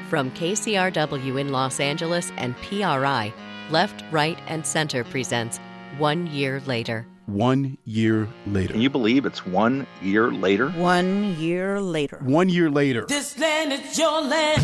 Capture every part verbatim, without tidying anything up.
From K C R W in Los Angeles and P R I, Left, Right, and Center presents One Year Later. One year later. Can you believe it's one year later? One year later. One year later. This land is your land.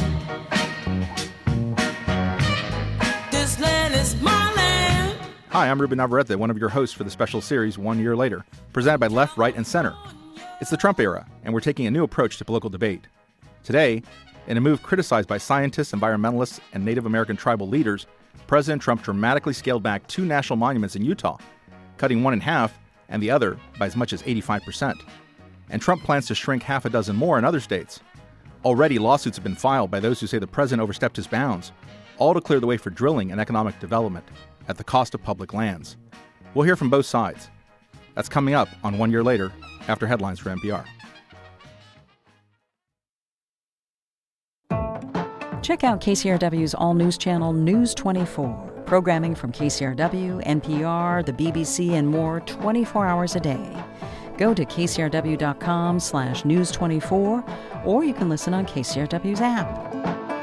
This land is my land. Hi, I'm Ruben Navarrete, one of your hosts for the special series One Year Later, presented by Left, Right, and Center. It's the Trump era, and we're taking a new approach to political debate. Today, in a move criticized by scientists, environmentalists, and Native American tribal leaders, President Trump dramatically scaled back two national monuments in Utah, cutting one in half and the other by as much as eighty-five percent. And Trump plans to shrink half a dozen more in other states. Already, lawsuits have been filed by those who say the president overstepped his bounds, all to clear the way for drilling and economic development at the cost of public lands. We'll hear from both sides. That's coming up on One Year Later, after headlines for N P R. Check out K C R W's all-news channel News twenty-four. Programming from K C R W, N P R, the B B C, and more twenty-four hours a day. Go to kcrw.com slash news 24, or you can listen on K C R W's app.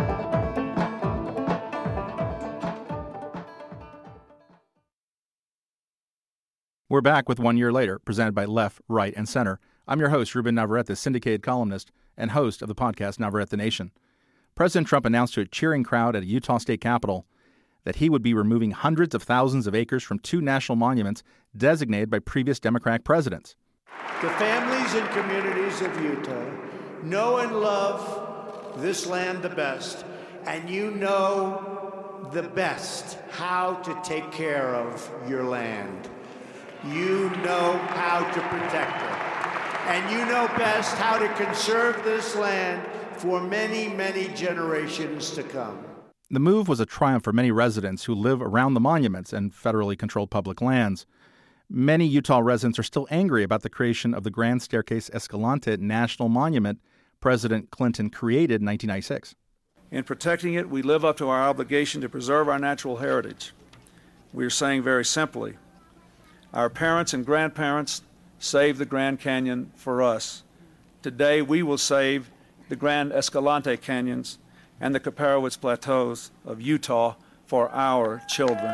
We're back with One Year Later, presented by Left, Right, and Center. I'm your host, Ruben Navarrete, syndicated columnist and host of the podcast Navarrete the Nation. President Trump announced to a cheering crowd at a Utah state capitol that he would be removing hundreds of thousands of acres from two national monuments designated by previous Democratic presidents. The families and communities of Utah know and love this land the best, and you know the best how to take care of your land. You know how to protect it, and you know best how to conserve this land for many, many generations to come. The move was a triumph for many residents who live around the monuments and federally controlled public lands. Many Utah residents are still angry about the creation of the Grand Staircase Escalante National Monument President Clinton created in nineteen ninety-six. In protecting it, we live up to our obligation to preserve our natural heritage. We are saying very simply, our parents and grandparents saved the Grand Canyon for us. Today, we will save the Grand Escalante Canyons and the Kaparowitz Plateaus of Utah for our children.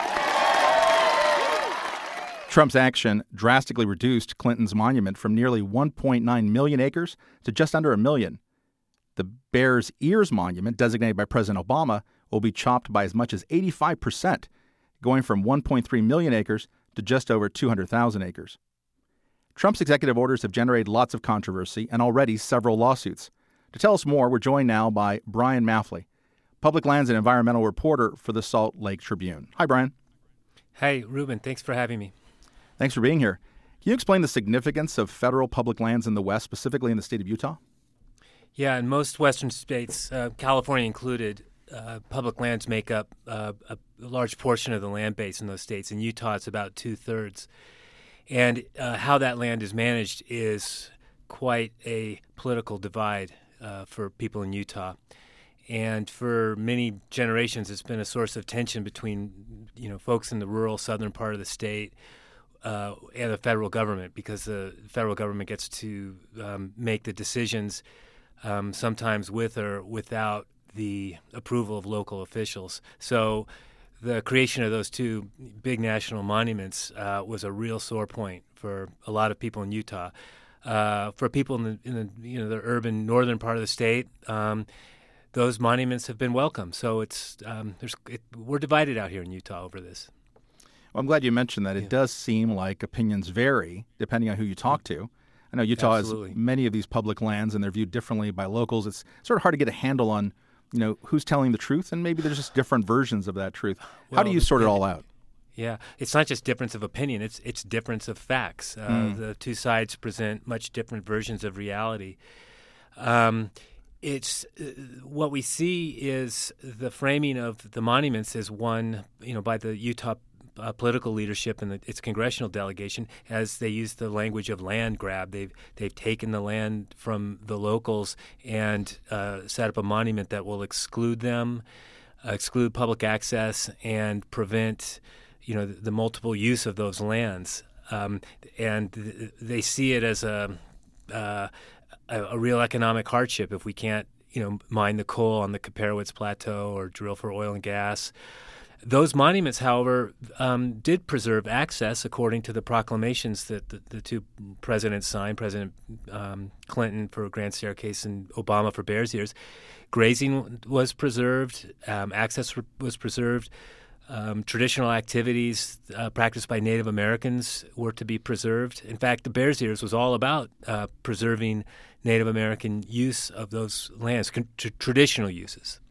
Trump's action drastically reduced Clinton's monument from nearly one point nine million acres to just under a million. The Bears Ears Monument, designated by President Obama, will be chopped by as much as eighty-five percent, going from one point three million acres to just over two hundred thousand acres. Trump's executive orders have generated lots of controversy and already several lawsuits. To tell us more, we're joined now by Brian Maffley, public lands and environmental reporter for the Salt Lake Tribune. Hi, Brian. Hey, Ruben. Thanks for having me. Thanks for being here. Can you explain the significance of federal public lands in the West, specifically in the state of Utah? Yeah, in most Western states, uh, California included, uh, public lands make up uh, a large portion of the land base in those states. In Utah, it's about two-thirds. And uh, how that land is managed is quite a political divide uh, for people in Utah. And for many generations, it's been a source of tension between, you know, folks in the rural southern part of the state uh, and the federal government, because the federal government gets to um, make the decisions um, sometimes with or without the approval of local officials. So the creation of those two big national monuments uh, was a real sore point for a lot of people in Utah. Uh, for people in the, in the you know the urban northern part of the state, um, those monuments have been welcome. So it's um, there's it, we're divided out here in Utah over this. Well, I'm glad you mentioned that. It Yeah. does seem like opinions vary depending on who you talk to. I know Utah Absolutely. has many of these public lands, and they're viewed differently by locals. It's sort of hard to get a handle on, you know, who's telling the truth, and maybe there's just different versions of that truth. How Well, do you the- sort it all out? Yeah, it's not just difference of opinion, it's it's difference of facts. Uh, Mm. The two sides present much different versions of reality. Um, it's uh, what we see is the framing of the monuments as one, you know, by the Utah uh, political leadership and the, its congressional delegation, as they use the language of land grab. They've they've taken the land from the locals and uh, set up a monument that will exclude them, uh, exclude public access, and prevent, you know, the, the multiple use of those lands. Um, and th- they see it as a, uh, a a real economic hardship if we can't you know, mine the coal on the Kaparowitz Plateau or drill for oil and gas. Those monuments, however, um, did preserve access according to the proclamations that the, the two presidents signed, President um, Clinton for Grand Staircase and Obama for Bears Ears. Grazing was preserved, um, access was preserved, um, traditional activities uh, practiced by Native Americans were to be preserved. In fact, the Bears Ears was all about uh, preserving Native American use of those lands, con- t- traditional uses.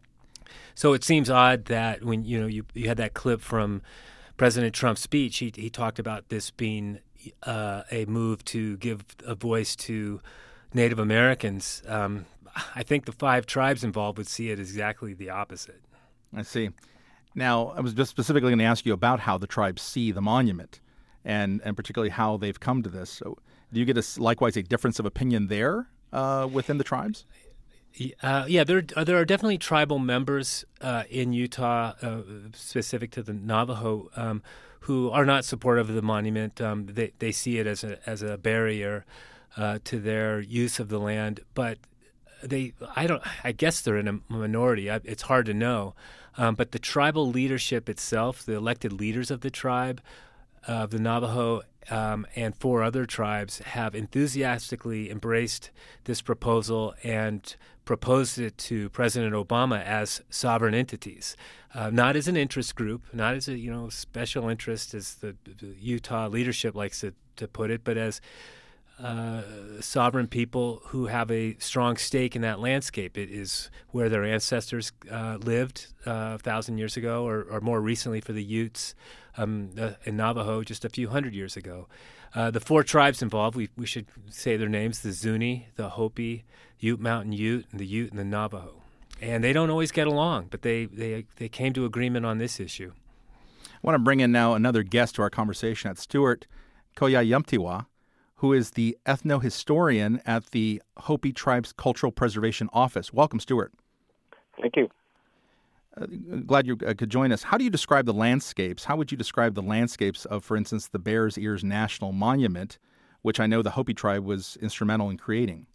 So it seems odd that when you know you, you had that clip from President Trump's speech, he he talked about this being uh, a move to give a voice to Native Americans. Um, I think the five tribes involved would see it exactly the opposite. I see. Now, I was just specifically going to ask you about how the tribes see the monument, and and particularly how they've come to this. So, do you get a, likewise a difference of opinion there uh, within the tribes? Uh, yeah, there there are definitely tribal members uh, in Utah, uh, specific to the Navajo, um, who are not supportive of the monument. Um, they they see it as a as a barrier uh, to their use of the land. But they, I don't, I guess they're in a minority. I, it's hard to know. Um, but the tribal leadership itself, the elected leaders of the tribe, of the Navajo, um, and four other tribes have enthusiastically embraced this proposal and proposed it to President Obama as sovereign entities, uh, not as an interest group, not as a you know special interest, as the, the Utah leadership likes to, to put it, but as uh, sovereign people who have a strong stake in that landscape. It is where their ancestors uh, lived uh, a thousand years ago, or, or more recently for the Utes um, uh, in Navajo just a few hundred years ago. Uh, the four tribes involved, we we should say their names: the Zuni, the Hopi, Ute Mountain Ute, and the Ute and the Navajo. And they don't always get along, but they they they came to agreement on this issue. I want to bring in now another guest to our conversation. That's Stuart Koyayumtiwa, who is the ethnohistorian at the Hopi Tribes Cultural Preservation Office. Welcome, Stuart. Thank you. Uh, glad you uh, could join us. How do you describe the landscapes? How would you describe the landscapes of, for instance, the Bears Ears National Monument, which I know the Hopi tribe was instrumental in creating?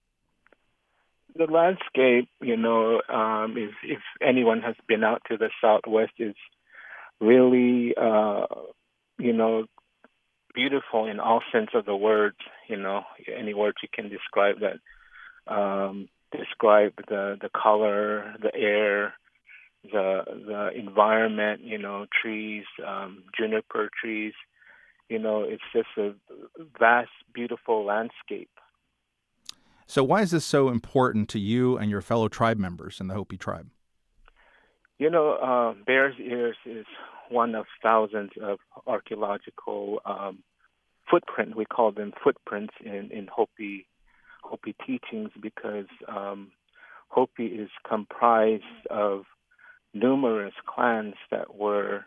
The landscape, you know, um, is, if anyone has been out to the Southwest, is really, uh, you know, beautiful in all sense of the words. You know, any words you can describe that. Um, describe the, the color, the air, the the environment, you know, trees, um, juniper trees. You know, it's just a vast, beautiful landscape. So why is this so important to you and your fellow tribe members in the Hopi tribe? You know, uh, Bears Ears is one of thousands of archaeological um, footprints. We call them footprints in, in Hopi Hopi teachings because um, Hopi is comprised of numerous clans that were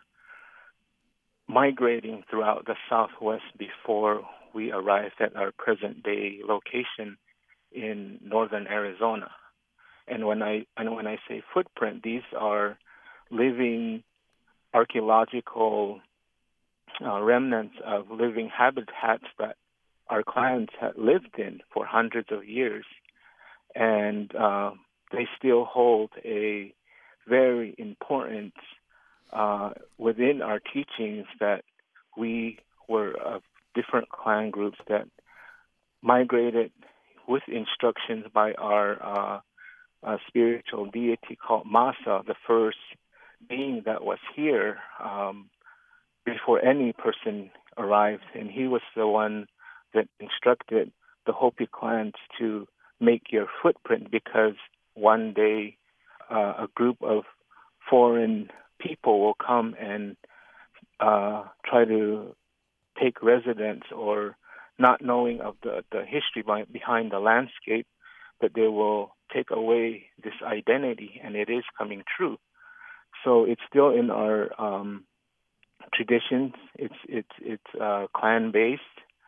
migrating throughout the Southwest before we arrived at our present-day location in northern Arizona. And when I and when I say footprint, these are living archaeological uh, remnants of living habitats that our clans had lived in for hundreds of years, and uh, they still hold a very important uh, within our teachings that we were of different clan groups that migrated with instructions by our uh, uh, spiritual deity called Masa, the first being that was here um, before any person arrived, and he was the one that instructed the Hopi clans to make your footprint because one day uh, a group of foreign people will come and uh, try to take residence, or not knowing of the, the history by, behind the landscape, that they will take away this identity, and it is coming true. So it's still in our um, traditions. It's it's it's uh, clan based,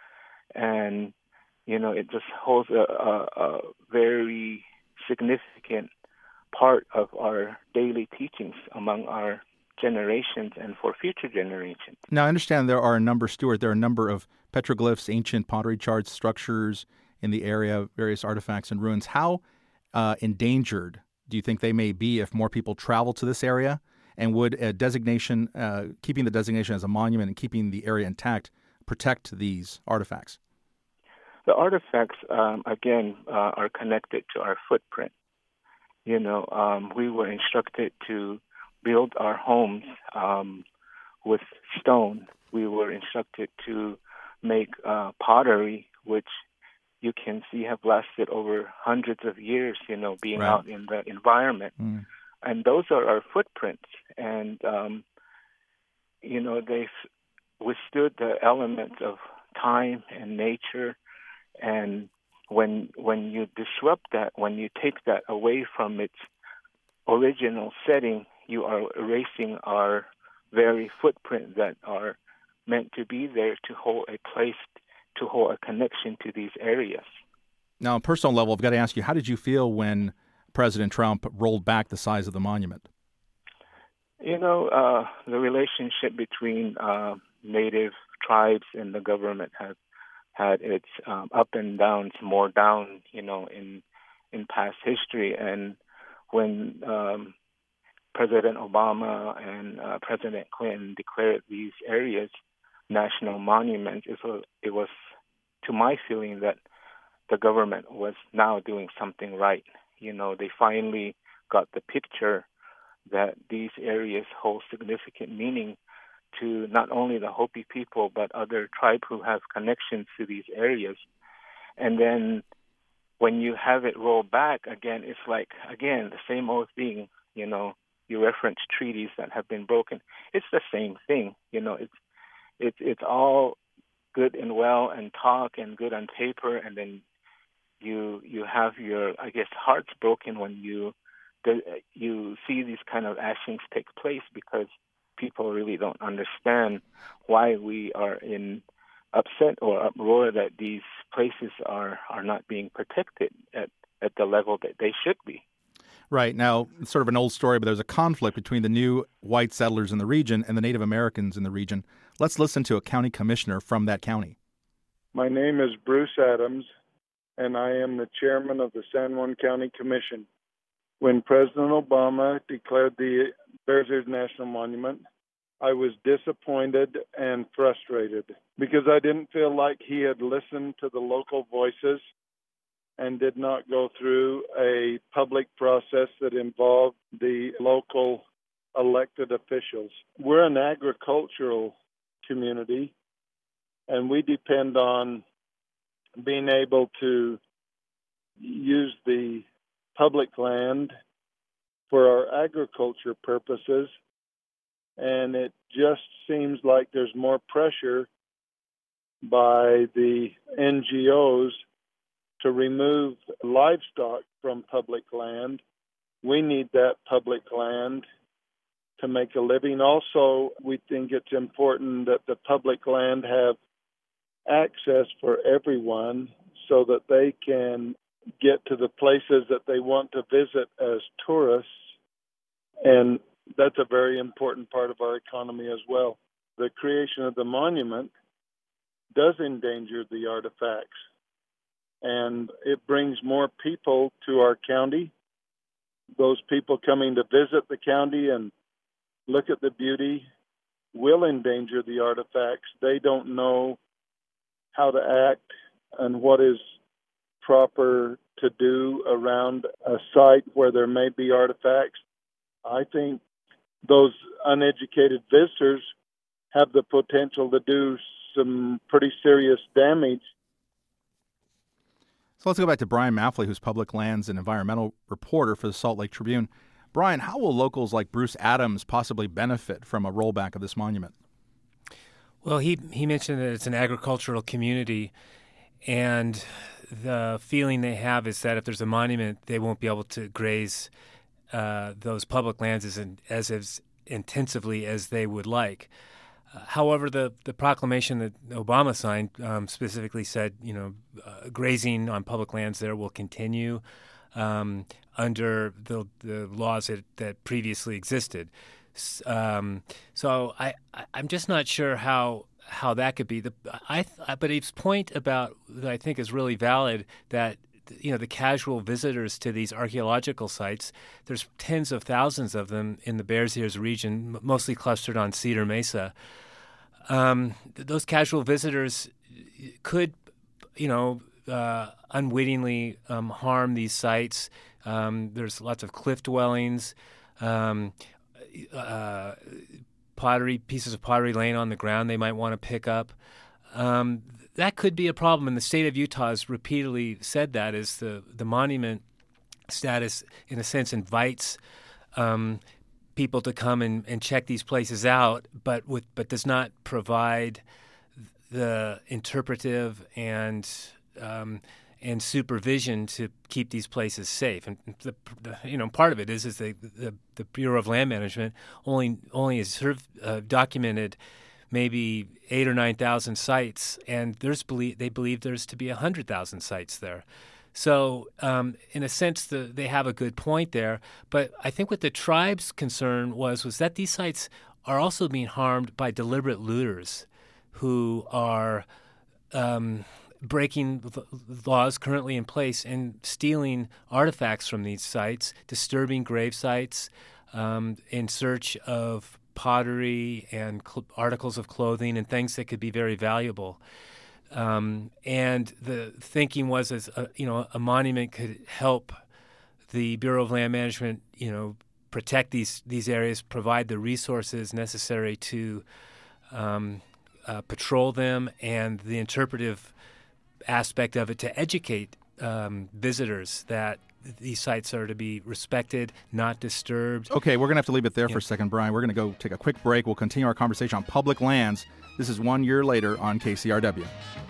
and you know it just holds a, a, a very significant part of our daily teachings among our generations and for future generations. Now, I understand there are a number, Stuart, there are a number of petroglyphs, ancient pottery charts, structures in the area, various artifacts and ruins. How uh, endangered do you think they may be if more people travel to this area? And would a designation, uh, keeping the designation as a monument and keeping the area intact, protect these artifacts? The artifacts, um, again, uh, are connected to our footprint. You know, um, we were instructed to build our homes um, with stone. We were instructed to make uh, pottery, which you can see have lasted over hundreds of years, you know, being right. out in the environment. Mm. And those are our footprints. And, um, you know, they've withstood the elements of time and nature. And when when you disrupt that, when you take that away from its original setting, you are erasing our very footprint that are meant to be there to hold a place, to hold a connection to these areas. Now, on a personal level, I've got to ask you, how did you feel when President Trump rolled back the size of the monument? You know, uh, the relationship between uh, native tribes and the government has had its um, up and downs, more down, you know, in in past history. And when um, President Obama and uh, President Clinton declared these areas national monuments, it was, it was, to my feeling, that the government was now doing something right. You know, they finally got the picture that these areas hold significant meaning to not only the Hopi people, but other tribes who have connections to these areas. And then when you have it rolled back, again, it's like, again, the same old thing, you know, you reference treaties that have been broken. It's the same thing, you know, it's it's it's all good and well and talk and good on paper, and then you you have your, I guess, hearts broken when you you see these kind of actions take place, because people really don't understand why we are in upset or uproar that these places are, are not being protected at, at the level that they should be. Right. Now, it's sort of an old story, but there's a conflict between the new white settlers in the region and the Native Americans in the region. Let's listen to a county commissioner from that county. My name is Bruce Adams, and I am the chairman of the San Juan County Commission. When President Obama declared the Bears Ears National Monument, I was disappointed and frustrated because I didn't feel like he had listened to the local voices and did not go through a public process that involved the local elected officials. We're an agricultural community, and we depend on being able to use the public land for our agriculture purposes, and it just seems like there's more pressure by the N G Os to remove livestock from public land. We need that public land to make a living. Also, we think it's important that the public land have access for everyone so that they can get to the places that they want to visit as tourists. And that's a very important part of our economy as well. The creation of the monument does endanger the artifacts, and it brings more people to our county. Those people coming to visit the county and look at the beauty will endanger the artifacts. They don't know how to act and what is proper to do around a site where there may be artifacts. I think those uneducated visitors have the potential to do some pretty serious damage. So let's go back to Brian Maffley, who's public lands and environmental reporter for the Salt Lake Tribune. Brian, how will locals like Bruce Adams possibly benefit from a rollback of this monument? Well, he, he mentioned that it's an agricultural community, and the feeling they have is that if there's a monument, they won't be able to graze uh, those public lands as, in, as as intensively as they would like. Uh, however, the, the proclamation that Obama signed um, specifically said, you know, uh, grazing on public lands there will continue um, under the the laws that, that previously existed. Um, so I, I I'm just not sure how how that could be. The I but his point about that I think is really valid, that you know, the casual visitors to these archaeological sites. There's tens of thousands of them in the Bears Ears region, mostly clustered on Cedar Mesa. Um, those casual visitors could, you know, uh, unwittingly um, harm these sites. Um, there's lots of cliff dwellings, um, uh, pottery, pieces of pottery laying on the ground they might want to pick up. Um, that could be a problem, and the state of Utah has repeatedly said that, is the, the monument status, in a sense, invites um, people to come and, and check these places out, but with but does not provide the interpretive and um, and supervision to keep these places safe. And the, the you know part of it is is the the, the Bureau of Land Management only only has sort of, uh, documented maybe eight or nine thousand sites, and there's believe they believe there's to be a hundred thousand sites there. So, um, in a sense, the, they have a good point there. But I think what the tribe's concern was was that these sites are also being harmed by deliberate looters who are um, breaking the laws currently in place and stealing artifacts from these sites, disturbing grave sites um, in search of pottery and cl- articles of clothing and things that could be very valuable. Um, and the thinking was, as a, you know, a monument could help the Bureau of Land Management, you know, protect these these areas, provide the resources necessary to um, uh, patrol them, and the interpretive aspect of it to educate um, visitors that these sites are to be respected, not disturbed. Okay, we're going to have to leave it there yeah. for a second, Brian. We're going to go take a quick break. We'll continue our conversation on public lands. This is One Year Later on K C R W.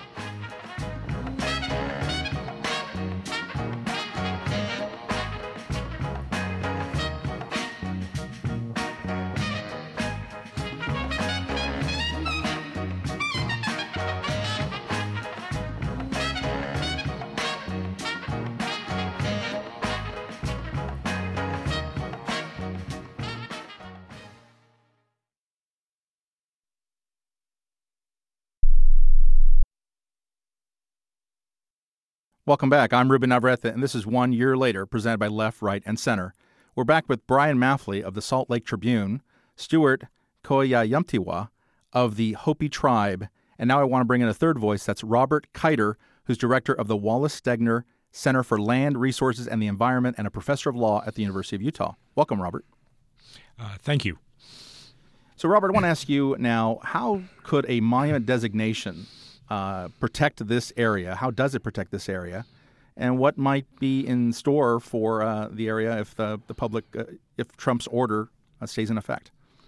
Welcome back. I'm Ruben Navarrete, and this is One Year Later, presented by Left, Right, and Center. We're back with Brian Maffley of the Salt Lake Tribune, Stuart Koyayumtiwa of the Hopi Tribe, and now I want to bring in a third voice. That's Robert Kiter, who's director of the Wallace Stegner Center for Land, Resources, and the Environment, and a professor of law at the University of Utah. Welcome, Robert. Uh, thank you. So, Robert, I want to ask you now, how could a monument designation Uh, protect this area? How does it protect this area? And what might be in store for uh, the area if the, the public, uh, if Trump's order uh, stays in effect?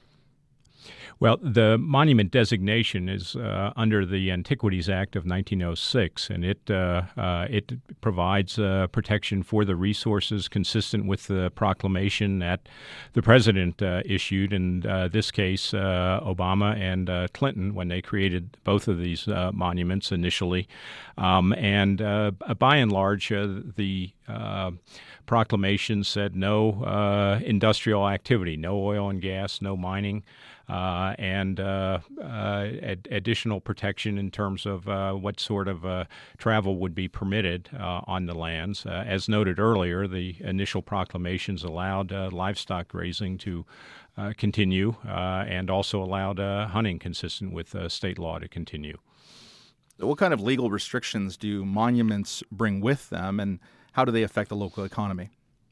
Well, the monument designation is uh, under the Antiquities Act of nineteen oh six, and it uh, uh, it provides uh, protection for the resources consistent with the proclamation that the president uh, issued. In uh, this case, uh, Obama and uh, Clinton, when they created both of these uh, monuments initially, um, and uh, by and large, uh, the uh, proclamation said no uh, industrial activity, no oil and gas, no mining. Uh, and uh, uh, ad- additional protection in terms of uh, what sort of uh, travel would be permitted uh, on the lands. Uh, as noted earlier, the initial proclamations allowed uh, livestock grazing to uh, continue uh, and also allowed uh, hunting consistent with uh, state law to continue. What kind of legal restrictions do monuments bring with them, and how do they affect the local economy?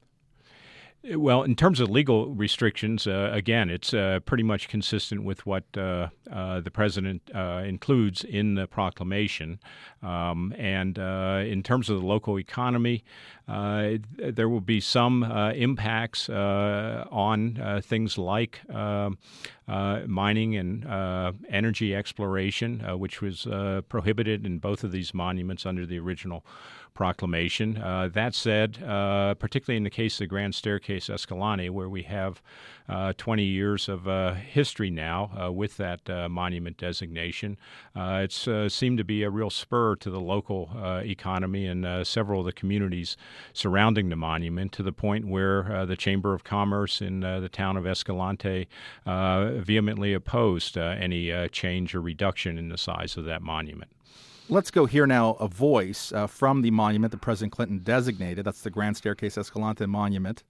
Well, in terms of legal restrictions, uh, again, it's uh, pretty much consistent with what uh, uh, the president uh, includes in the proclamation. Um, and uh, in terms of the local economy, uh, there will be some uh, impacts uh, on uh, things like uh, uh, mining and uh, energy exploration, uh, which was uh, prohibited in both of these monuments under the original proclamation. Uh, that said, uh, particularly in the case of the Grand Staircase Escalante, where we have uh, twenty years of uh, history now uh, with that uh, monument designation, uh, it's uh, seemed to be a real spur to the local uh, economy and uh, several of the communities surrounding the monument, to the point where uh, the Chamber of Commerce in uh, the town of Escalante uh, vehemently opposed uh, any uh, change or reduction in the size of that monument. Let's go hear now a voice uh, from the monument that President Clinton designated. That's the Grand Staircase Escalante Monument.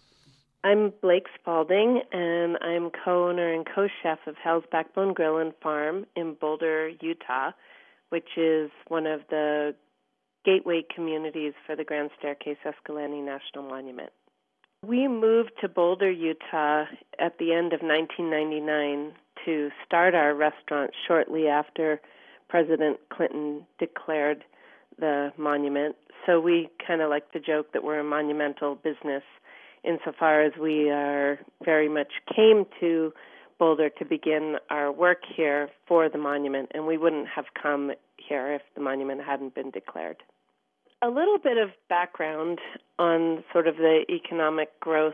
I'm Blake Spalding, and I'm co-owner and co-chef of Hell's Backbone Grill and Farm in Boulder, Utah, which is one of the gateway communities for the Grand Staircase Escalante National Monument. We moved to Boulder, Utah at the end of nineteen ninety-nine to start our restaurant shortly after President Clinton declared the monument. So we kind of like to joke that we're a monumental business insofar as we are very much came to Boulder to begin our work here for the monument, and we wouldn't have come here if the monument hadn't been declared. A little bit of background on sort of the economic growth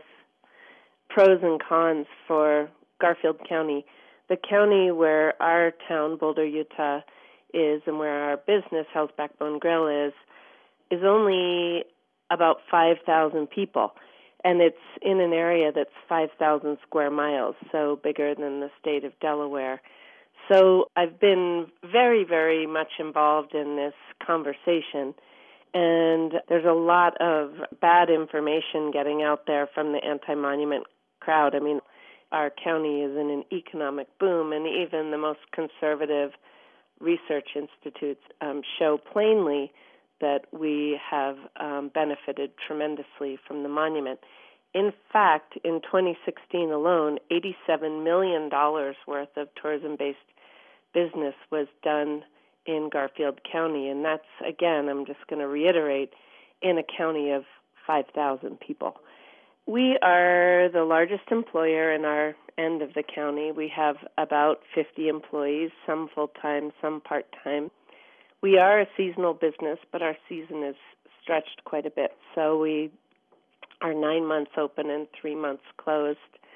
pros and cons for Garfield County. The county where our town, Boulder, Utah, is and where our business, Hell's Backbone Grill, is, is only about five thousand people. And it's in an area that's five thousand square miles, so bigger than the state of Delaware. So I've been very, very much involved in this conversation, and there's a lot of bad information getting out there from the anti-monument crowd. I mean, our county is in an economic boom, and even the most conservative research institutes um, show plainly that we have um, benefited tremendously from the monument. In fact, in twenty sixteen alone, eighty-seven million dollars worth of tourism-based business was done in Garfield County, and that's, again, I'm just going to reiterate, in a county of five thousand people. We are the largest employer in our end of the county. We have about fifty employees, some full-time, some part-time. We are a seasonal business, but our season is stretched quite a bit. So we are nine months open and three months closed.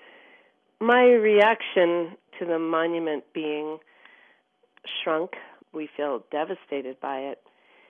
My reaction to the monument being shrunk, we feel devastated by it.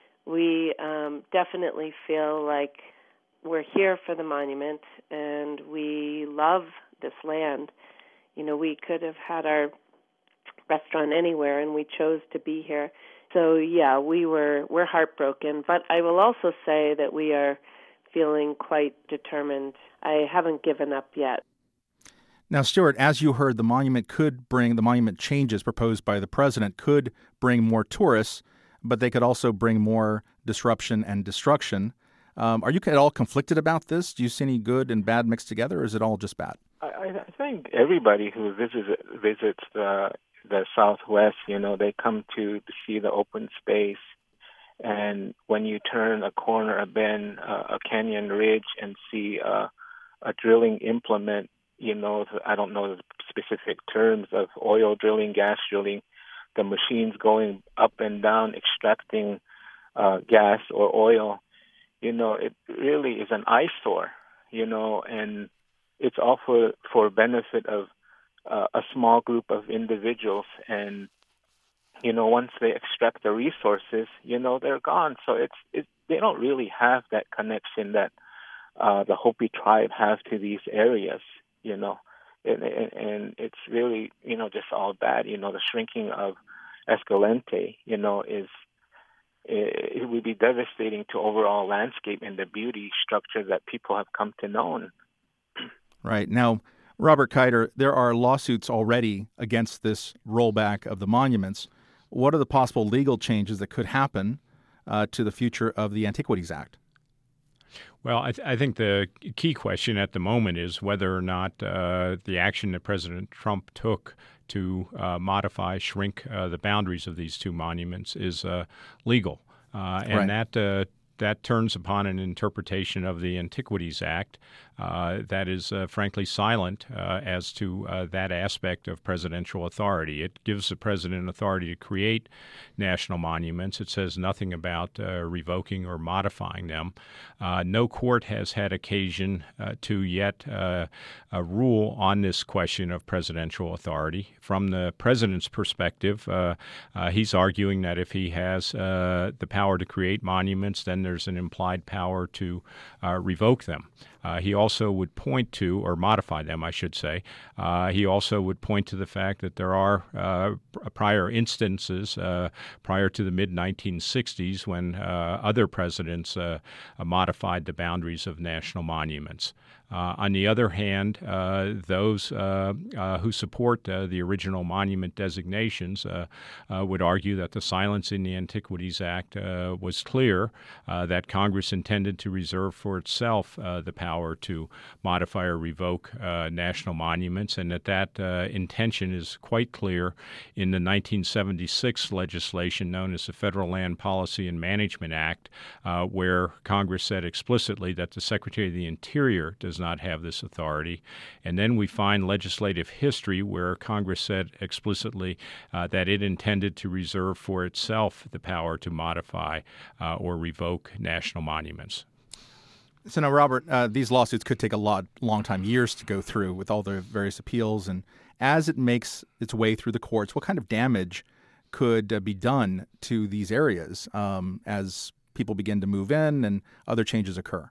We um, definitely feel like we're here for the monument and we love this land. You know, we could have had our restaurant anywhere and we chose to be here. So yeah, we were we're heartbroken, but I will also say that we are feeling quite determined. I haven't given up yet. Now, Stuart, as you heard, the monument could bring the monument changes proposed by the president could bring more tourists, but they could also bring more disruption and destruction. Um, are you at all conflicted about this? Do you see any good and bad mixed together, or is it all just bad? I, I think everybody who visits visits the the Southwest, you know, they come to, to see the open space. And when you turn a corner, a bend, uh, a canyon ridge, and see uh, a drilling implement, you know, I don't know the specific terms of oil drilling, gas drilling, the machines going up and down, extracting uh, gas or oil, you know, it really is an eyesore, you know, and it's all for, for benefit of uh, a small group of individuals. And, you know, once they extract the resources, you know, they're gone. So it's, it, they don't really have that connection that uh, the Hopi tribe have to these areas, you know, and, and, and it's really, you know, just all bad. You know, the shrinking of Escalante, you know, is, it, it would be devastating to overall landscape and the beauty structure that people have come to know. Right. Now, Robert Kiter, there are lawsuits already against this rollback of the monuments. What are the possible legal changes that could happen uh, to the future of the Antiquities Act? Well, I, th- I think the key question at the moment is whether or not uh, the action that President Trump took to uh, modify, shrink uh, the boundaries of these two monuments is uh, legal. Uh, and Right. that uh, that turns upon an interpretation of the Antiquities Act uh, that is, uh, frankly, silent uh, as to uh, that aspect of presidential authority. It gives the president authority to create national monuments. It says nothing about uh, revoking or modifying them. Uh, no court has had occasion uh, to yet uh, uh, rule on this question of presidential authority. From the president's perspective, uh, uh, he's arguing that if he has uh, the power to create monuments, then there's an implied power to uh, revoke them. Uh, he also would point to, or modify them, I should say. Uh, he also would point to the fact that there are uh, prior instances uh, prior to the mid nineteen sixties when uh, other presidents uh, modified the boundaries of national monuments. Uh, on the other hand, uh, those uh, uh, who support uh, the original monument designations uh, uh, would argue that the silence in the Antiquities Act uh, was clear, uh, that Congress intended to reserve for itself uh, the power to modify or revoke uh, national monuments, and that that uh, intention is quite clear in the nineteen seventy-six legislation known as the Federal Land Policy and Management Act, uh, where Congress said explicitly that the Secretary of the Interior does not have this authority. And then we find legislative history where Congress said explicitly uh, that it intended to reserve for itself the power to modify uh, or revoke national monuments. So now, Robert, uh, these lawsuits could take a lot, long time, years to go through with all the various appeals. And as it makes its way through the courts, what kind of damage could uh, be done to these areas um, as people begin to move in and other changes occur?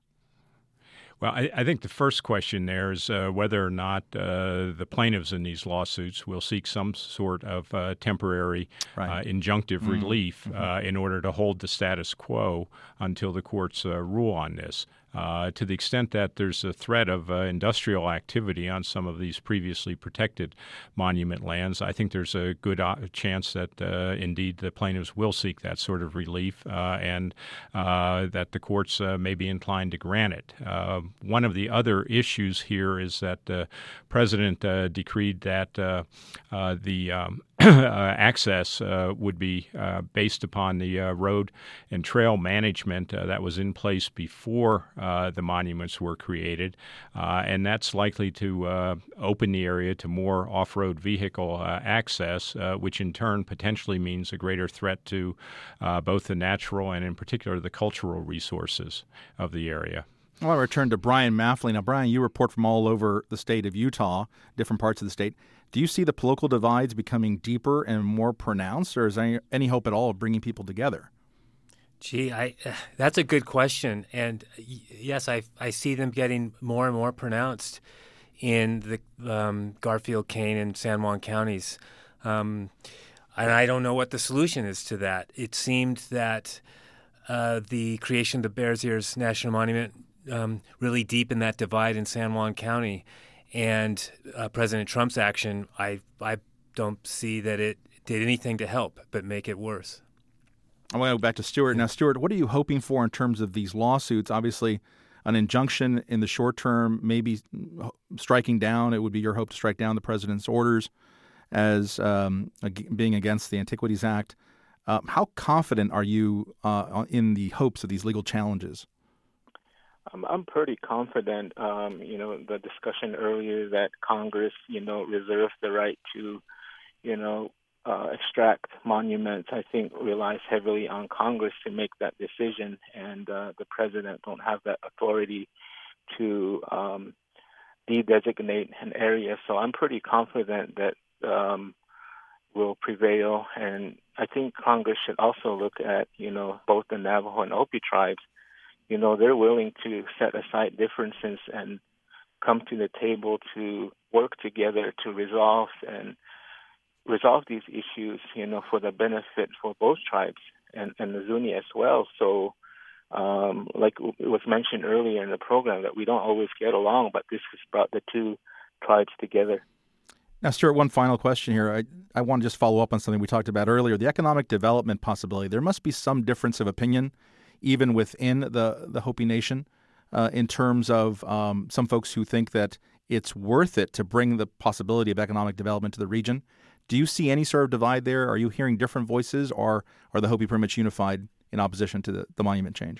Well, I, I think the first question there is uh, whether or not uh, the plaintiffs in these lawsuits will seek some sort of uh, temporary right. uh, injunctive mm-hmm. relief mm-hmm. Uh, in order to hold the status quo until the courts uh, rule on this. Uh, to the extent that there's a threat of uh, industrial activity on some of these previously protected monument lands, I think there's a good uh, chance that uh, indeed the plaintiffs will seek that sort of relief uh, and uh, that the courts uh, may be inclined to grant it. Uh, one of the other issues here is that the president uh, decreed that uh, uh, the um, Uh, access uh, would be uh, based upon the uh, road and trail management uh, that was in place before uh, the monuments were created, uh, and that's likely to uh, open the area to more off-road vehicle uh, access, uh, which in turn potentially means a greater threat to uh, both the natural and in particular the cultural resources of the area. I want to return to Brian Maffley. Now, Brian, you report from all over the state of Utah, different parts of the state. Do you see the political divides becoming deeper and more pronounced, or is there any hope at all of bringing people together? Gee, I, uh, that's a good question. And y- yes, I, I see them getting more and more pronounced in the um, Garfield, Kane, and San Juan counties. Um, and I don't know what the solution is to that. It seemed that uh, the creation of the Bears Ears National Monument um, really deepened that divide in San Juan County. And uh, President Trump's action, I I don't see that it did anything to help but make it worse. I want to go back to Stuart. Now, Stuart, what are you hoping for in terms of these lawsuits? Obviously, an injunction in the short term, maybe striking down. It would be your hope to strike down the president's orders as um, being against the Antiquities Act. Uh, how confident are you uh, in the hopes of these legal challenges? I'm, I'm pretty confident. Um, you know, the discussion earlier that Congress, you know, reserves the right to, you know, uh, extract monuments, I think relies heavily on Congress to make that decision, and uh, the president don't have that authority to um, de-designate an area. So I'm pretty confident that um, will prevail, and I think Congress should also look at, you know, both the Navajo and Hopi tribes. You know, they're willing to set aside differences and come to the table to work together to resolve and resolve these issues, you know, for the benefit for both tribes and, and the Zuni as well. So, um, like it was mentioned earlier in the program, that we don't always get along, but this has brought the two tribes together. Now, Stuart, one final question here. I, I want to just follow up on something we talked about earlier, the economic development possibility. There must be some difference of opinion even within the, the Hopi Nation, uh, in terms of um, some folks who think that it's worth it to bring the possibility of economic development to the region. Do you see any sort of divide there? Are you hearing different voices, or are the Hopi pretty much unified in opposition to the, the monument change?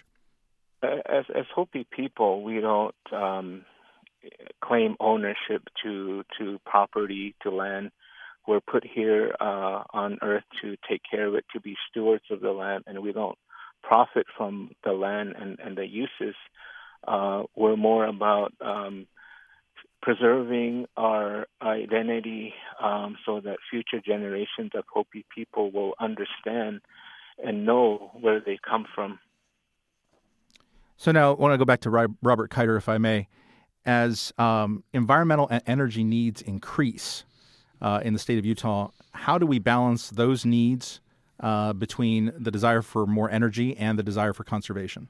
As, as Hopi people, we don't um, claim ownership to, to property, to land. We're put here uh, on earth to take care of it, to be stewards of the land, and we don't profit from the land and, and the uses. Uh, we're more about um, preserving our identity um, so that future generations of Hopi people will understand and know where they come from. So now I want to go back to Robert Kiter, if I may. as um, environmental and energy needs increase uh, in the state of Utah, how do we balance those needs uh, between the desire for more energy and the desire for conservation?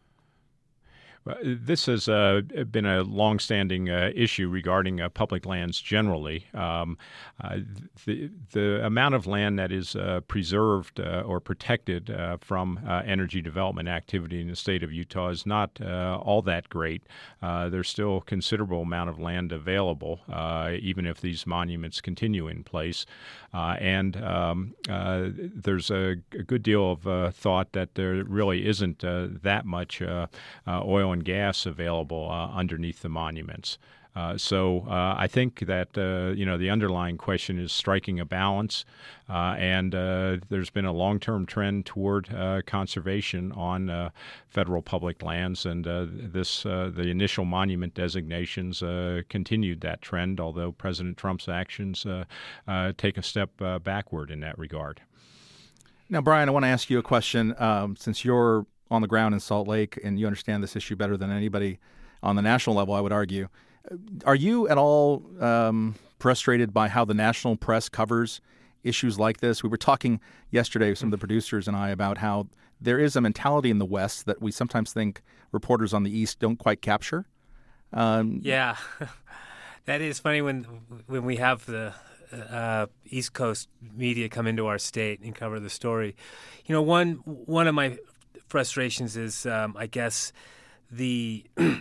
This has uh, been a longstanding uh, issue regarding uh, public lands generally. Um, uh, the, the amount of land that is uh, preserved uh, or protected uh, from uh, energy development activity in the state of Utah is not uh, all that great. Uh, there's still a considerable amount of land available, uh, even if these monuments continue in place. Uh, and um, uh, there's a, a good deal of uh, thought that there really isn't uh, that much uh, uh, oil and gas available uh, underneath the monuments. Uh, so uh, I think that uh, you know the underlying question is striking a balance, uh, and uh, there's been a long-term trend toward uh, conservation on uh, federal public lands, and uh, this uh, the initial monument designations uh, continued that trend. Although President Trump's actions uh, uh, take a step uh, backward in that regard. Now, Brian, I want to ask you a question. Um, since you're on the ground in Salt Lake and you understand this issue better than anybody on the national level, I would argue. Are you at all um, frustrated by how the national press covers issues like this? We were talking yesterday, some of the producers and I, about how there is a mentality in the West that we sometimes think reporters on the East don't quite capture. Um, yeah, that is funny when when we have the uh, East Coast media come into our state and cover the story. You know, one one of my frustrations is, um, I guess, the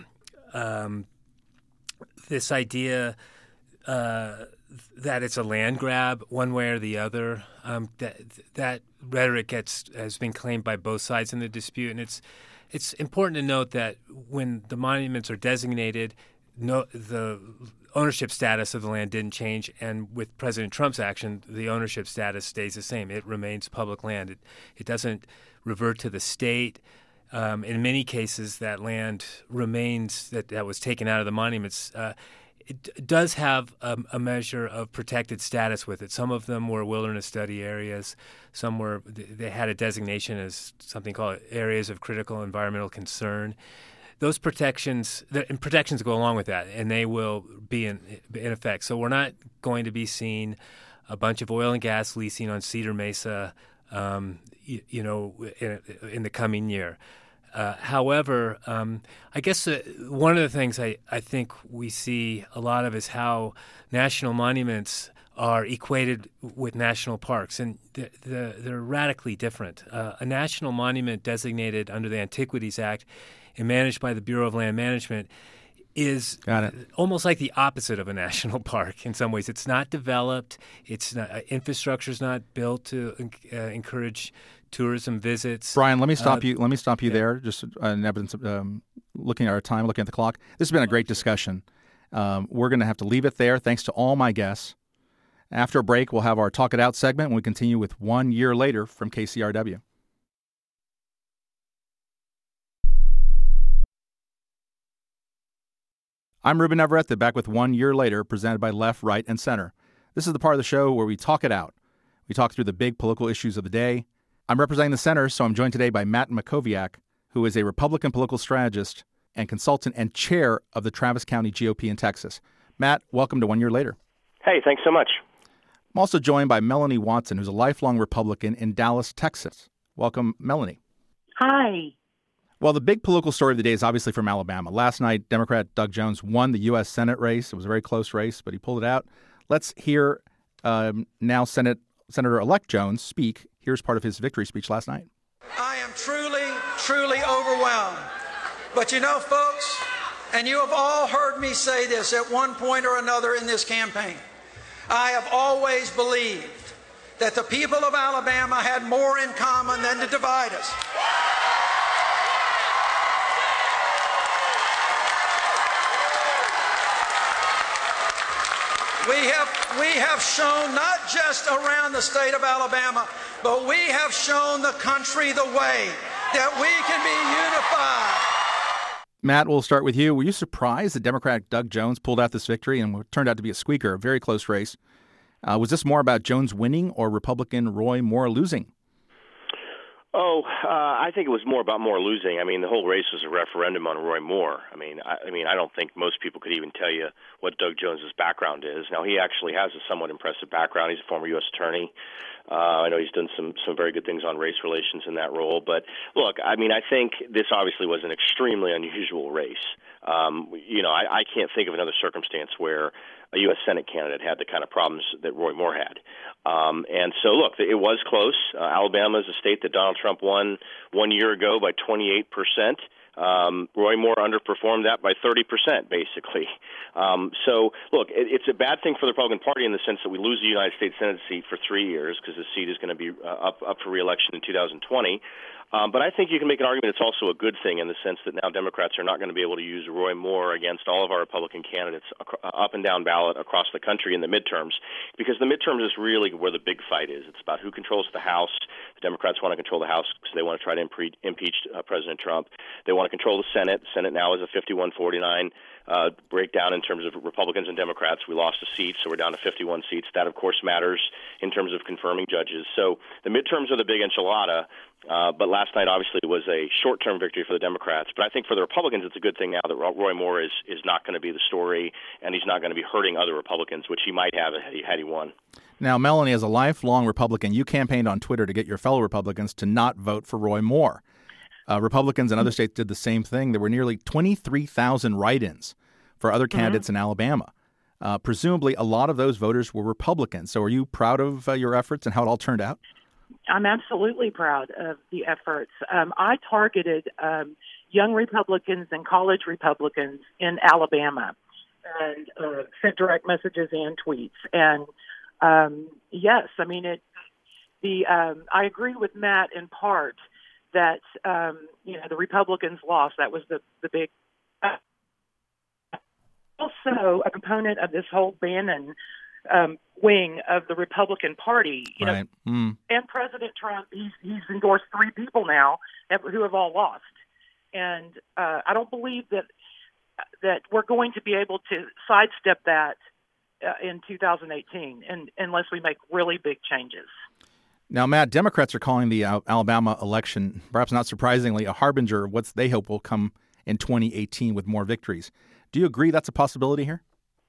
um, this idea uh, that it's a land grab one way or the other. Um, that that rhetoric gets has been claimed by both sides in the dispute, and it's it's important to note that when the monuments are designated, no the ownership status of the land didn't change, and with President Trump's action, the ownership status stays the same. It remains public land. It it doesn't revert to the state. Um, in many cases, that land remains that, that was taken out of the monuments. Uh, it d- does have a, a measure of protected status with it. Some of them were wilderness study areas. Some were they had a designation as something called areas of critical environmental concern. Those protections the, and protections go along with that, and they will be in in effect. So we're not going to be seeing a bunch of oil and gas leasing on Cedar Mesa, um, you, you know, in, in the coming year. Uh, however, um, I guess uh, one of the things I, I think we see a lot of is how national monuments are equated with national parks, and they're, they're, they're radically different. Uh, a national monument designated under the Antiquities Act and managed by the Bureau of Land Management is almost like the opposite of a national park in some ways. It's not developed. It's not, uh, infrastructure's not built to uh, encourage tourism visits. Brian, let me stop uh, you. Let me stop you yeah. there. Just uh, in evidence of um, looking at our time, looking at the clock. This has been a great discussion. Um, we're going to have to leave it there. Thanks to all my guests. After a break, we'll have our Talk It Out segment, and we continue with One Year Later from K C R W. I'm Ruben Everett, back with One Year Later, presented by Left, Right, and Center. This is the part of the show where we talk it out. We talk through the big political issues of the day. I'm representing the center, so I'm joined today by Matt Mackowiak, who is a Republican political strategist and consultant and chair of the Travis County G O P in Texas. Matt, welcome to One Year Later. Hey, thanks so much. I'm also joined by Melanie Watson, who's a lifelong Republican in Dallas, Texas. Welcome, Melanie. Hi. Well, the big political story of the day is obviously from Alabama. Last night, Democrat Doug Jones won the U S Senate race. It was a very close race, but he pulled it out. Let's hear um, now Senate Senator-elect Jones speak. Here's part of his victory speech last night. I am truly, truly overwhelmed. But you know, folks, and you have all heard me say this at one point or another in this campaign, I have always believed that the people of Alabama had more in common than to divide us. We have, we have shown not just around the state of Alabama, but we have shown the country the way that we can be unified. Matt, we'll start with you. Were you surprised that Democrat Doug Jones pulled out this victory and what turned out to be a squeaker, a very close race? Uh, was this more about Jones winning or Republican Roy Moore losing? Oh, uh, I think it was more about Moore losing. I mean, the whole race was a referendum on Roy Moore. I mean, I, I mean, I don't think most people could even tell you what Doug Jones's background is. Now, he actually has a somewhat impressive background. He's a former U S attorney. Uh, I know he's done some some very good things on race relations in that role. But look, I mean, I think this obviously was an extremely unusual race. Um, you know, I, I can't think of another circumstance where a U S Senate candidate had the kind of problems that Roy Moore had. Um, and so, look, it was close. Uh, Alabama is a state that Donald Trump won one year ago by twenty-eight percent. Um, Roy Moore underperformed that by thirty percent, basically. Um, so, look, it, it's a bad thing for the Republican Party in the sense that we lose the United States Senate seat for three years because the seat is going to be uh, up, up for re-election in two thousand twenty. Um, but I think you can make an argument it's also a good thing in the sense that now Democrats are not going to be able to use Roy Moore against all of our Republican candidates ac- up and down ballot across the country in the midterms, because the midterms is really where the big fight is. It's about who controls the House. The Democrats want to control the House because they want to try to impre- impeach uh, President Trump. They want to control the Senate. The Senate now is a fifty-one forty-nine uh, breakdown in terms of Republicans and Democrats. We lost a seat, so we're down to fifty-one seats. That, of course, matters in terms of confirming judges. So the midterms are the big enchilada. Uh, but last night, obviously, was a short-term victory for the Democrats. But I think for the Republicans, it's a good thing now that Roy Moore is, is not going to be the story, and he's not going to be hurting other Republicans, which he might have had he, had he won. Now, Melanie, as a lifelong Republican, you campaigned on Twitter to get your fellow Republicans to not vote for Roy Moore. Uh, Republicans in other states did the same thing. There were nearly twenty-three thousand write-ins for other candidates mm-hmm. in Alabama. Uh, presumably, a lot of those voters were Republicans. So are you proud of uh, your efforts and how it all turned out? I'm absolutely proud of the efforts. Um, I targeted um, young Republicans and college Republicans in Alabama and uh, sent direct messages and tweets. And um, yes, I mean, it. The um, I agree with Matt in part that um, you know the Republicans lost. That was the the big. Uh, also, a component of this whole Bannon Um, wing of the Republican Party, you right. know, mm. and President Trump, he's, he's endorsed three people now who have all lost. And uh, I don't believe that that we're going to be able to sidestep that uh, in two thousand eighteen and, unless we make really big changes. Now, Matt, Democrats are calling the uh, Alabama election, perhaps not surprisingly, a harbinger of what they hope will come in twenty eighteen with more victories. Do you agree that's a possibility here?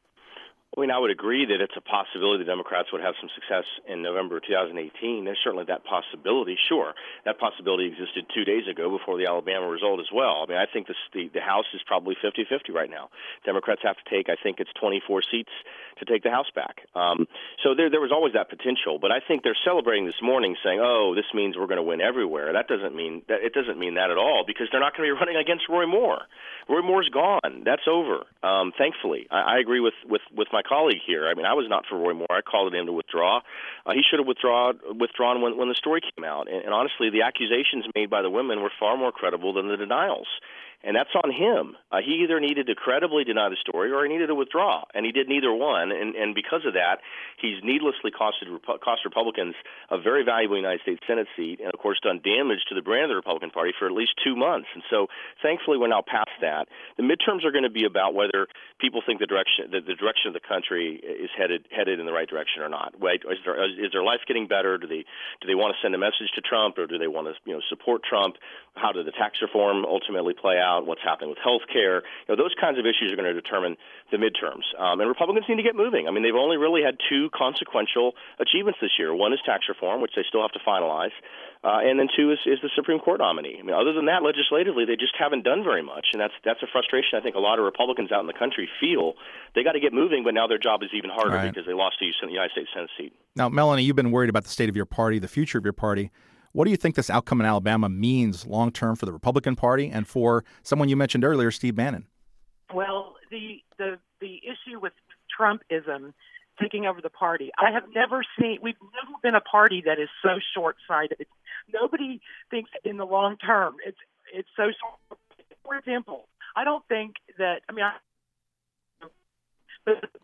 I mean, I would agree that it's a possibility the Democrats would have some success in November two thousand eighteen. There's certainly that possibility. Sure, that possibility existed two days ago before the Alabama result as well. I mean, I think this, the, the House is probably fifty-fifty right now. Democrats have to take, I think it's twenty-four seats to take the House back. Um, so there, there was always that potential. But I think they're celebrating this morning saying, oh, this means we're going to win everywhere. That doesn't mean that, it doesn't mean that at all, because they're not going to be running against Roy Moore. Roy Moore's gone. That's over, um, thankfully. I, I agree with, with, with my colleague here. I mean, I was not for Roy Moore. I called on him to withdraw. Uh, he should have withdraw, withdrawn when, when the story came out. And, and honestly, the accusations made by the women were far more credible than the denials. And that's on him. Uh, he either needed to credibly deny the story or he needed to withdraw, and he did neither one. And, and because of that, he's needlessly costed, cost Republicans a very valuable United States Senate seat and, of course, done damage to the brand of the Republican Party for at least two months. And so, thankfully, we're now past that. The midterms are going to be about whether people think the direction that the direction of the country is headed headed in the right direction or not. Right? Is, there, is their life getting better? Do they do they want to send a message to Trump, or do they want to you know support Trump? How did the tax reform ultimately play out? What's happening with health care? You know, those kinds of issues are going to determine the midterms. Um, and Republicans need to get moving. I mean, they've only really had two consequential achievements this year. One is tax reform, which they still have to finalize. Uh, and then two is, is the Supreme Court nominee. I mean, other than that, legislatively, they just haven't done very much. And that's that's a frustration I think a lot of Republicans out in the country feel. They got to get moving, but now their job is even harder right. because they lost the United States Senate seat. Now, Melanie, you've been worried about the state of your party, the future of your party. What do you think this outcome in Alabama means long-term for the Republican Party and for someone you mentioned earlier, Steve Bannon? Well, the the the issue with Trumpism taking over the party, I have never seen, we've never been a party that is so short-sighted. Nobody thinks in the long term. It's it's so short. For example, I don't think that, I mean, I, but the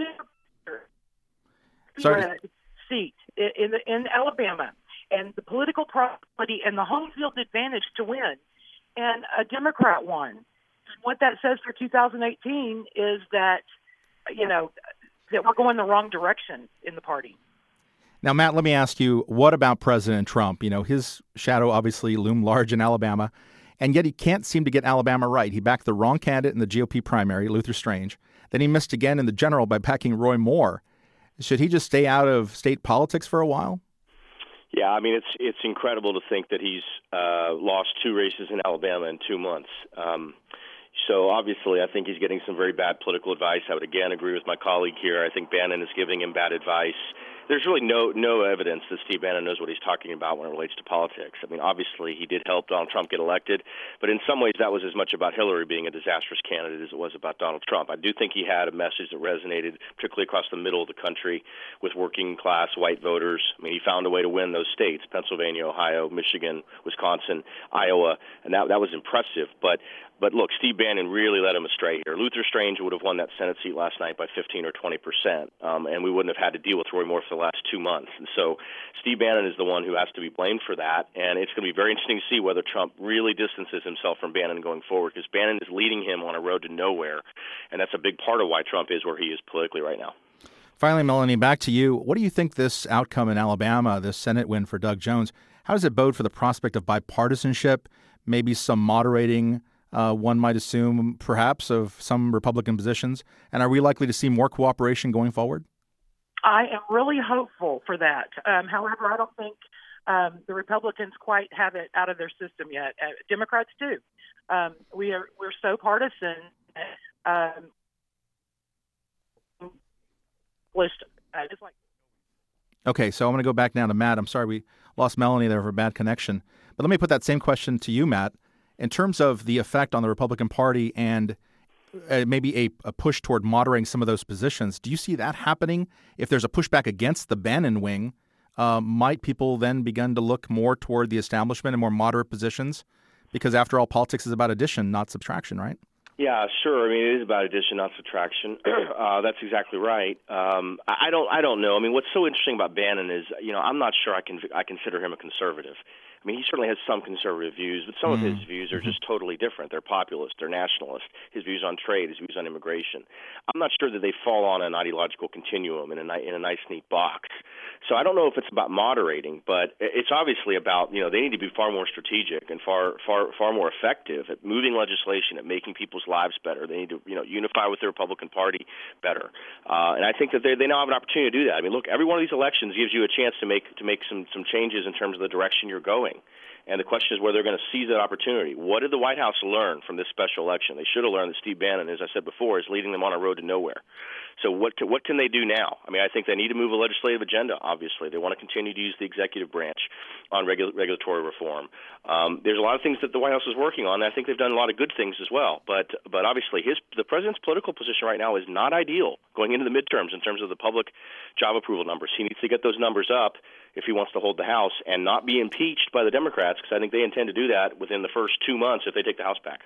bigger seat in, the, in Alabama, and the political probability and the home field advantage to win, and a Democrat won. What that says for two thousand eighteen is that, you know, that we're going the wrong direction in the party. Now, Matt, let me ask you, what about President Trump? You know, his shadow obviously loomed large in Alabama, and yet he can't seem to get Alabama right. He backed the wrong candidate in the G O P primary, Luther Strange. Then he missed again in the general by backing Roy Moore. Should he just stay out of state politics for a while? Yeah, I mean, it's it's incredible to think that he's uh, lost two races in Alabama in two months. Um, so obviously, I think he's getting some very bad political advice. I would again agree with my colleague here. I think Bannon is giving him bad advice. There's really no no evidence that Steve Bannon knows what he's talking about when it relates to politics. I mean, obviously, he did help Donald Trump get elected, but in some ways that was as much about Hillary being a disastrous candidate as it was about Donald Trump. I do think he had a message that resonated, particularly across the middle of the country with working-class white voters. I mean, he found a way to win those states, Pennsylvania, Ohio, Michigan, Wisconsin, Iowa, and that that was impressive. But But look, Steve Bannon really led him astray here. Luther Strange would have won that Senate seat last night by fifteen or twenty percent, um, and we wouldn't have had to deal with Roy Moore for the last two months. And so Steve Bannon is the one who has to be blamed for that, and it's going to be very interesting to see whether Trump really distances himself from Bannon going forward, because Bannon is leading him on a road to nowhere, and that's a big part of why Trump is where he is politically right now. Finally, Melanie, back to you. What do you think this outcome in Alabama, this Senate win for Doug Jones, how does it bode for the prospect of bipartisanship, maybe some moderating, Uh, one might assume, perhaps, of some Republican positions? And are we likely to see more cooperation going forward? I am really hopeful for that. Um, however, I don't think um, the Republicans quite have it out of their system yet. Uh, Democrats do. Um, we are we're so partisan. Um, list. Uh, just like. Okay, so I'm going to go back now to Matt. I'm sorry we lost Melanie there for a bad connection. But let me put that same question to you, Matt. In terms of the effect on the Republican Party and uh, maybe a, a push toward moderating some of those positions, do you see that happening? If there's a pushback against the Bannon wing, uh, might people then begin to look more toward the establishment and more moderate positions? Because after all, politics is about addition, not subtraction, right? Yeah, sure. I mean, it is about addition, not subtraction. uh, that's exactly right. Um, I I don't, I don't know. I mean, what's so interesting about Bannon is, you know, I'm not sure I can, I consider him a conservative. I mean, he certainly has some conservative views, but some mm-hmm. of his views are just totally different. They're populist, they're nationalist. His views on trade, his views on immigration. I'm not sure that they fall on an ideological continuum in a, in a nice, neat box. So I don't know if it's about moderating, but it's obviously about, you know, they need to be far more strategic and far, far, far more effective at moving legislation, at making people's lives better. They need to, you know, unify with the Republican Party better. Uh, and I think that they, they now have an opportunity to do that. I mean, look, every one of these elections gives you a chance to make to make some, some changes in terms of the direction you're going. And the question is whether they're going to seize that opportunity. What did the White House learn from this special election? They should have learned that Steve Bannon, as I said before, is leading them on a road to nowhere. So what can, what can they do now? I mean, I think they need to move a legislative agenda, obviously. They want to continue to use the executive branch on regu- regulatory reform. Um, there's a lot of things that the White House is working on, and I think they've done a lot of good things as well. But but obviously, his the president's political position right now is not ideal going into the midterms in terms of the public job approval numbers. He needs to get those numbers up if he wants to hold the House and not be impeached by the Democrats, because I think they intend to do that within the first two months if they take the House back.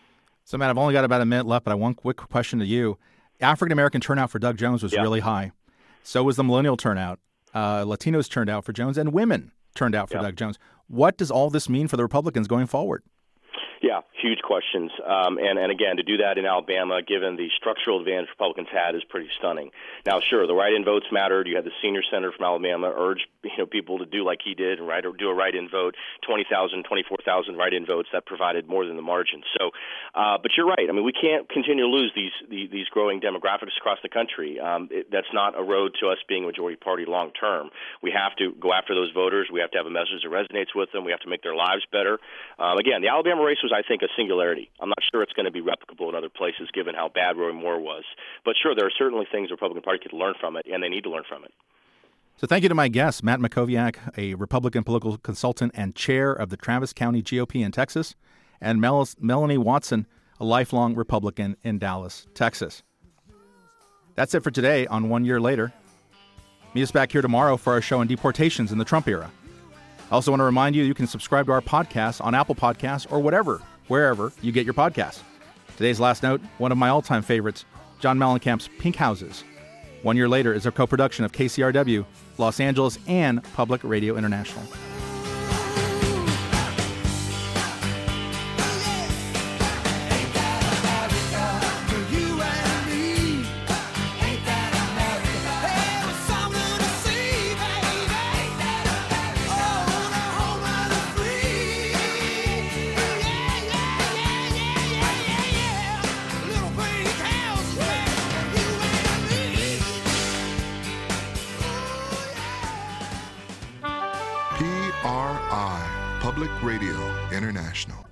So, Matt, I've only got about a minute left, but I have one quick question to you. African-American turnout for Doug Jones was yeah. really high. So was the millennial turnout. Uh, Latinos turned out for Jones, and women turned out for yeah. Doug Jones. What does all this mean for the Republicans going forward? Yeah, huge questions. Um, and, and again, to do that in Alabama, given the structural advantage Republicans had, is pretty stunning. Now, sure, the write-in votes mattered. You had the senior senator from Alabama urge you know, people to do like he did and write, or do a write-in vote, twenty thousand, twenty-four thousand write-in votes. That provided more than the margin. So, uh, but you're right. I mean, we can't continue to lose these these, these growing demographics across the country. Um, it, that's not a road to us being a majority party long-term. We have to go after those voters. We have to have a message that resonates with them. We have to make their lives better. Um, again, the Alabama race was, I think, a singularity. I'm not sure it's going to be replicable in other places, given how bad Roy Moore was. But sure, there are certainly things the Republican Party could learn from it, and they need to learn from it. So thank you to my guest, Matt Mackowiak, a Republican political consultant and chair of the Travis County G O P in Texas, and Mel- Melanie Watson, a lifelong Republican in Dallas, Texas. That's it for today on One Year Later. Meet us back here tomorrow for our show on deportations in the Trump era. I also want to remind you you can subscribe to our podcast on Apple Podcasts or whatever, wherever you get your podcasts. Today's last note, one of my all-time favorites, John Mellencamp's Pink Houses. One Year Later is a co-production of K C R W, Los Angeles, and Public Radio International. Hey, we're something to see, baby. International.